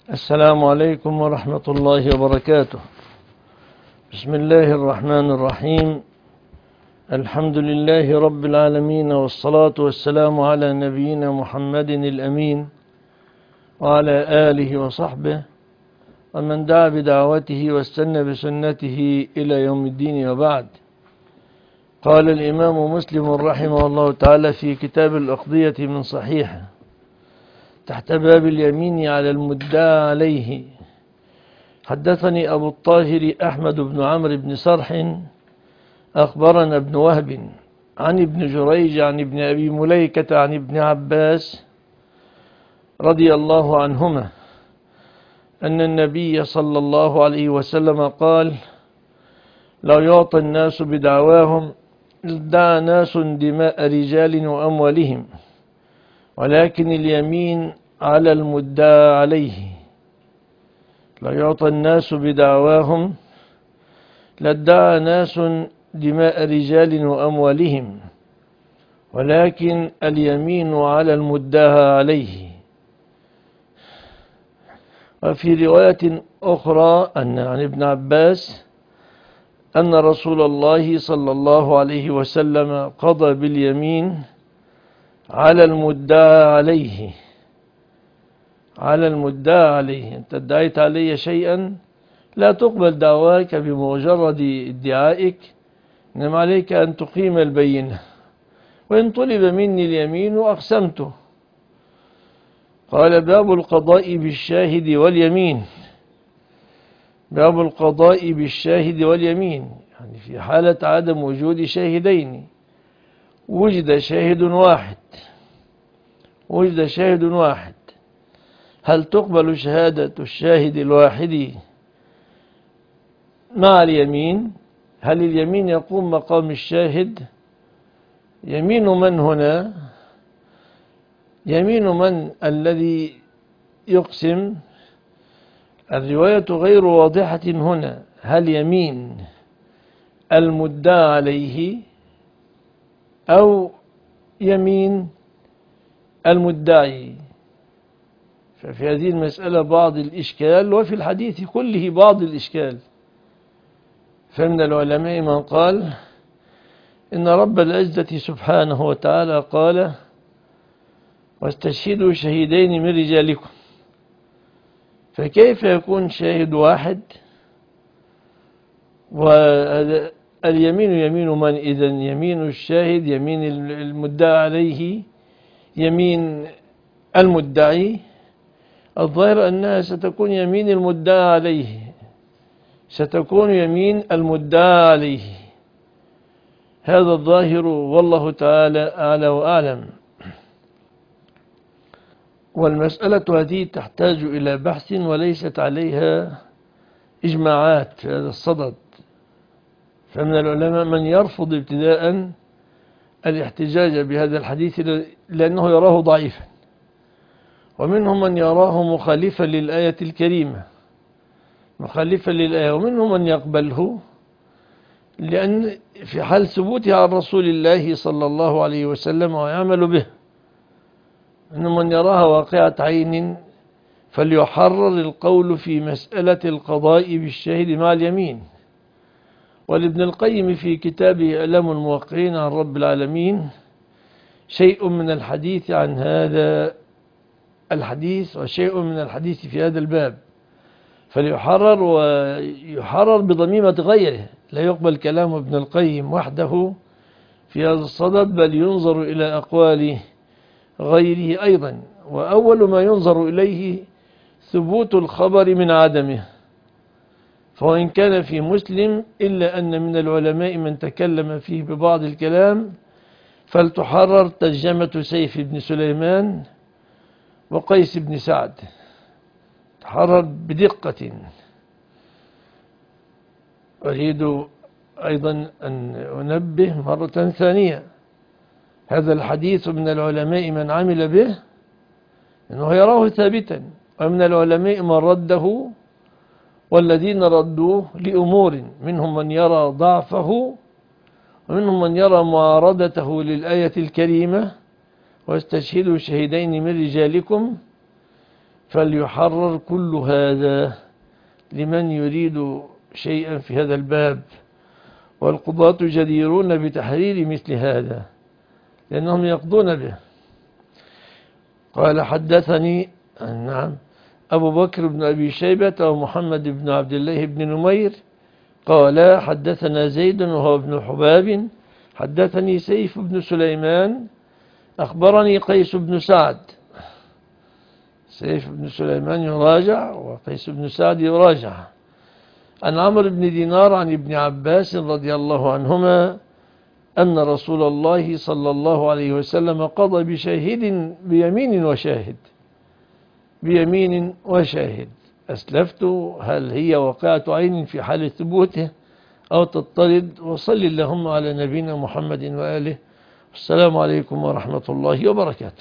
السلام عليكم ورحمة الله وبركاته. بسم الله الرحمن الرحيم. الحمد لله رب العالمين، والصلاة والسلام على نبينا محمد الأمين وعلى آله وصحبه ومن دعا بدعوته واستنى بسنته إلى يوم الدين، وبعد. قال الإمام مسلم رحمه الله تعالى في كتاب الأقضية من صحيحه تحت باب اليمين على المدعى عليه: حدثني أبو الطاهر أحمد بن عمرو بن صرح أخبرنا ابن وهب عن ابن جريج عن ابن أبي مليكة عن ابن عباس رضي الله عنهما أن النبي صلى الله عليه وسلم قال: لو يعطى الناس بدعواهم ادعى ناس دماء رجال وأموالهم، ولكن اليمين على المدعى عليه. لو يعطى الناس بدعواهم لادعى ناس دماء رجال وأموالهم، ولكن اليمين على المدعى عليه. وفي رواية أخرى أن عن ابن عباس أن رسول الله صلى الله عليه وسلم قضى باليمين على المدعى عليه. على المدعى عليه، أنت ادعيت علي شيئا، لا تقبل دعواك بمجرد ادعائك، إنما عليك أن تقيم البينة. وإن طلب مني اليمين أقسمته. قال: باب القضاء بالشاهد واليمين. باب القضاء بالشاهد واليمين، يعني في حالة عدم وجود شاهدين، وجد شاهد واحد، وجد شاهد واحد، هل تقبل شهادة الشاهد الواحد مع اليمين؟ هل اليمين يقوم مقام الشاهد؟ يمين من هنا؟ يمين من الذي يقسم؟ الرواية غير واضحة هنا. هل يمين المدعى عليه أو يمين المدعي؟ ففي هذه المسألة بعض الإشكال، وفي الحديث كله بعض الإشكال. فمن العلماء من قال إن رب العزة سبحانه وتعالى قال: واستشهدوا شهيدين من رجالكم. فكيف يكون شاهد واحد واليمين يمين من؟ إذن يمين الشاهد يمين المدعى عليه يمين المدعي. الظاهر أنها ستكون يمين المدعى عليه، ستكون يمين المدعى عليه. هذا الظاهر، والله تعالى أعلى وأعلم. والمسألة هذه تحتاج إلى بحث وليست عليها إجماعات في هذا الصدد. فمن العلماء من يرفض ابتداء الاحتجاج بهذا الحديث لأنه يراه ضعيفا، ومنهم من يراه مخالفا للآية الكريمة، مخالفا للآية، ومنهم من يقبله لأن في حال ثبوتها عن رسول الله صلى الله عليه وسلم ويعمل به. إنهم من يراها واقعة عين فليحرر القول في مسألة القضاء بالشاهد مع اليمين. ولابن القيم في كتابه إعلام الموقعين عن رب العالمين شيء من الحديث عن هذا الحديث وشيء من الحديث في هذا الباب، فليحرر، ويحرر بضميمة غيره. لا يقبل كلام ابن القيم وحده في هذا الصدد، بل ينظر إلى أقوال غيره أيضا. وأول ما ينظر إليه ثبوت الخبر من عدمه. فوإن كان في مسلم إلا أن من العلماء من تكلم فيه ببعض الكلام، فلتحرر ترجمة سيف بن سليمان وقيس بن سعد، تحرر بدقة. أريد أيضا أن أنبه مرة ثانية: هذا الحديث من العلماء من عمل به أنه يراه ثابتا، ومن العلماء من رده، والذين ردوه لأمور: منهم من يرى ضعفه، ومنهم من يرى معارضته للآية الكريمة: واستشهدوا شهيدين من رجالكم. فليحرر كل هذا لمن يريد شيئا في هذا الباب، والقضاة جديرون بتحرير مثل هذا لأنهم يقضون به. قال حدثني نعم أبو بكر بن أبي شيبة ومحمد بن عبد الله بن نمير قال حدثنا زيد وهو ابن حباب حدثني سيف بن سليمان أخبرني قيس بن سعد. سيف بن سليمان يراجع وقيس بن سعد يراجع. عن عمرو بن دينار عن ابن عباس رضي الله عنهما أن رسول الله صلى الله عليه وسلم قضى بشاهد بيمين وشاهد. أسلفت هل هي واقعة عين في حال ثبوته أو تضطرد؟ وصل اللهم على نبينا محمد وآله. السلام عليكم ورحمة الله وبركاته.